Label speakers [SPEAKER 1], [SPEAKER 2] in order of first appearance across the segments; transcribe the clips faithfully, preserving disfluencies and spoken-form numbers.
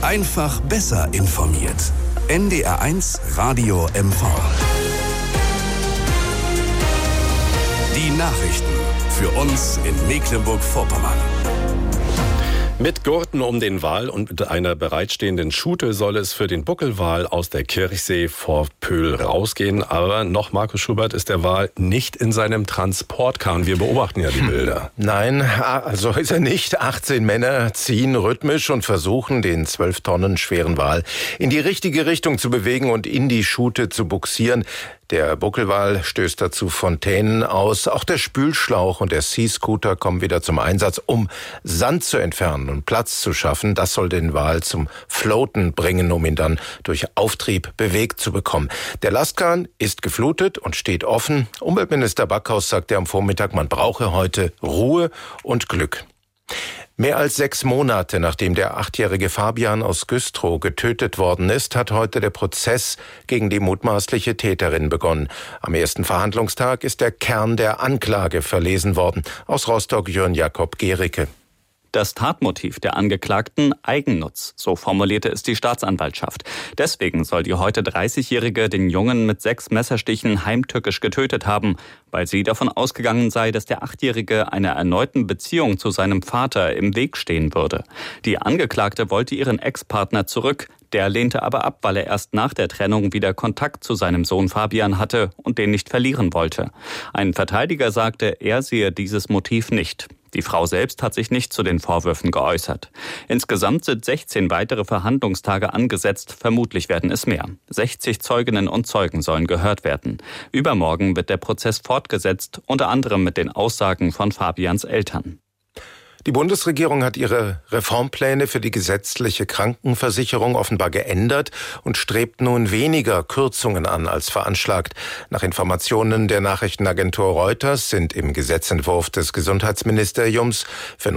[SPEAKER 1] Einfach besser informiert. N D R eins Radio M V. Die Nachrichten für uns in Mecklenburg-Vorpommern.
[SPEAKER 2] Mit Gurten um den Wal und mit einer bereitstehenden Schute soll es für den Buckelwal aus der Kirchsee vor Pöhl rausgehen. Aber noch, Markus Schubert, ist der Wal nicht in seinem Transportkahn. Wir beobachten ja die Bilder.
[SPEAKER 3] Nein, also ist er nicht. achtzehn Männer ziehen rhythmisch und versuchen, den zwölf Tonnen schweren Wal in die richtige Richtung zu bewegen und in die Schute zu buxieren. Der Buckelwal stößt dazu Fontänen aus. Auch der Spülschlauch und der Sea-Scooter kommen wieder zum Einsatz, um Sand zu entfernen und Platz zu schaffen. Das soll den Wal zum Floaten bringen, um ihn dann durch Auftrieb bewegt zu bekommen. Der Lastkahn ist geflutet und steht offen. Umweltminister Backhaus sagte am Vormittag, man brauche heute Ruhe und Glück. Mehr als sechs Monate nachdem der achtjährige Fabian aus Güstrow getötet worden ist, hat heute der Prozess gegen die mutmaßliche Täterin begonnen. Am ersten Verhandlungstag ist der Kern der Anklage verlesen worden. Aus Rostock Jörn Jakob Gericke.
[SPEAKER 4] Das Tatmotiv der Angeklagten Eigennutz, so formulierte es die Staatsanwaltschaft. Deswegen soll die heute dreißigjährige den Jungen mit sechs Messerstichen heimtückisch getötet haben, weil sie davon ausgegangen sei, dass der Achtjährige einer erneuten Beziehung zu seinem Vater im Weg stehen würde. Die Angeklagte wollte ihren Ex-Partner zurück. Der lehnte aber ab, weil er erst nach der Trennung wieder Kontakt zu seinem Sohn Fabian hatte und den nicht verlieren wollte. Ein Verteidiger sagte, er sehe dieses Motiv nicht. Die Frau selbst hat sich nicht zu den Vorwürfen geäußert. Insgesamt sind sechzehn weitere Verhandlungstage angesetzt, vermutlich werden es mehr. sechzig Zeuginnen und Zeugen sollen gehört werden. Übermorgen wird der Prozess fortgesetzt, unter anderem mit den Aussagen von Fabians Eltern.
[SPEAKER 3] Die Bundesregierung hat ihre Reformpläne für die gesetzliche Krankenversicherung offenbar geändert und strebt nun weniger Kürzungen an als veranschlagt. Nach Informationen der Nachrichtenagentur Reuters sind im Gesetzentwurf des Gesundheitsministeriums für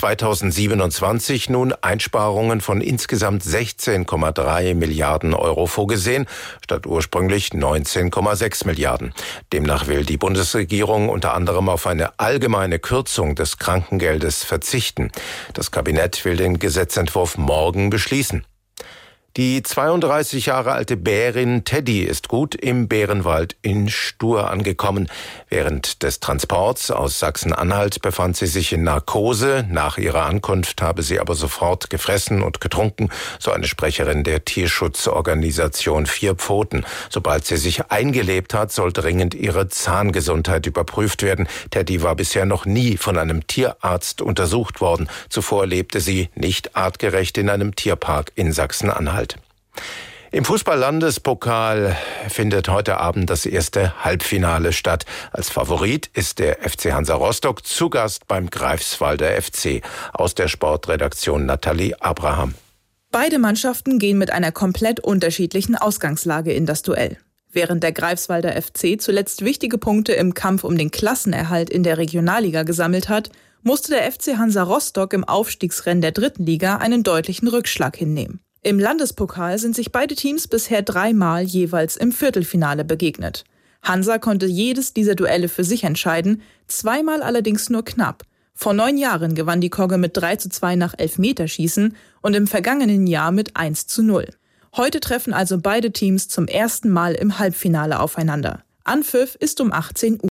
[SPEAKER 3] zweitausendsiebenundzwanzig nun Einsparungen von insgesamt sechzehn Komma drei Milliarden Euro vorgesehen, statt ursprünglich neunzehn Komma sechs Milliarden. Demnach will die Bundesregierung unter anderem auf eine allgemeine Kürzung des Krankengeldes verzichten. Das Kabinett will den Gesetzentwurf morgen beschließen. Die zweiunddreißig Jahre alte Bärin Teddy ist gut im Bärenwald in Stur angekommen. Während des Transports aus Sachsen-Anhalt befand sie sich in Narkose. Nach ihrer Ankunft habe sie aber sofort gefressen und getrunken, so eine Sprecherin der Tierschutzorganisation Vier Pfoten. Sobald sie sich eingelebt hat, soll dringend ihre Zahngesundheit überprüft werden. Teddy war bisher noch nie von einem Tierarzt untersucht worden. Zuvor lebte sie nicht artgerecht in einem Tierpark in Sachsen-Anhalt. Im Fußball-Landespokal findet heute Abend das erste Halbfinale statt. Als Favorit ist der F C Hansa Rostock zu Gast beim Greifswalder F C. Aus der Sportredaktion Nathalie Abraham.
[SPEAKER 5] Beide Mannschaften gehen mit einer komplett unterschiedlichen Ausgangslage in das Duell. Während der Greifswalder F C zuletzt wichtige Punkte im Kampf um den Klassenerhalt in der Regionalliga gesammelt hat, musste der F C Hansa Rostock im Aufstiegsrennen der dritten Liga einen deutlichen Rückschlag hinnehmen. Im Landespokal sind sich beide Teams bisher dreimal jeweils im Viertelfinale begegnet. Hansa konnte jedes dieser Duelle für sich entscheiden, zweimal allerdings nur knapp. Vor neun Jahren gewann die Kogge mit drei zu zwei nach Elfmeterschießen und im vergangenen Jahr mit eins zu null. Heute treffen also beide Teams zum ersten Mal im Halbfinale aufeinander. Anpfiff ist um achtzehn Uhr.